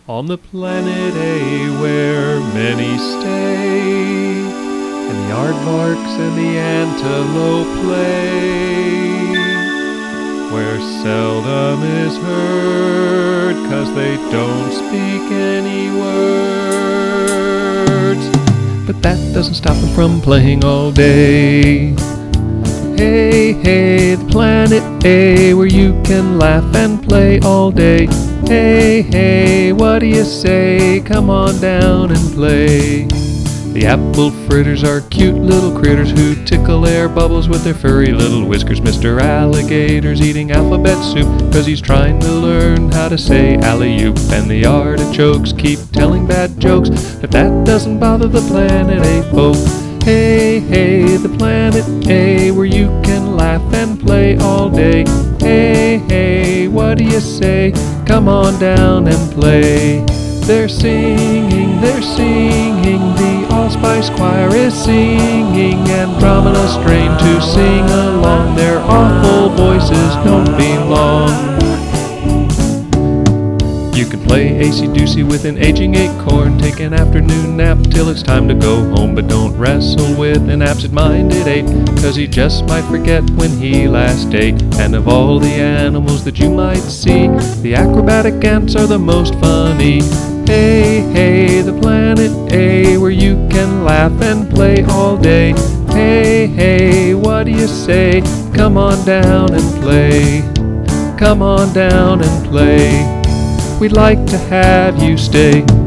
On the planet A where many stay, and the aardvarks and the antelope play, where seldom is heard, 'cause they don't speak any words. But that doesn't stop them from playing all day. Hey, hey, the planet A, where you can laugh and play all day. Hey, hey, what do you say? Come on down and play. The apple fritters are cute little critters who tickle air bubbles with their furry little whiskers. Mr. Alligator's eating alphabet soup 'cause he's trying to learn how to say alley-oop. And the artichokes keep telling bad jokes, but that doesn't bother the planet A folk. Hey, hey, the planet A, where you can laugh and play all day. Hey, hey, what do you say? Come on down and play. They're singing, the Allspice Choir is singing, Andromeda strain to sing along. Their awful voices don't belong. You can play acey-deucey with an aging acorn, take an afternoon nap till it's time to go home, but don't wrestle with an absent-minded ape, 'cause he just might forget when he last ate. And of all the animals that you might see, the acrobatic ants are the most funny. Hey, hey, the planet A, where you can laugh and play all day. Hey, hey, what do you say? Come on down and play. Come on down and play. We'd like to have you stay.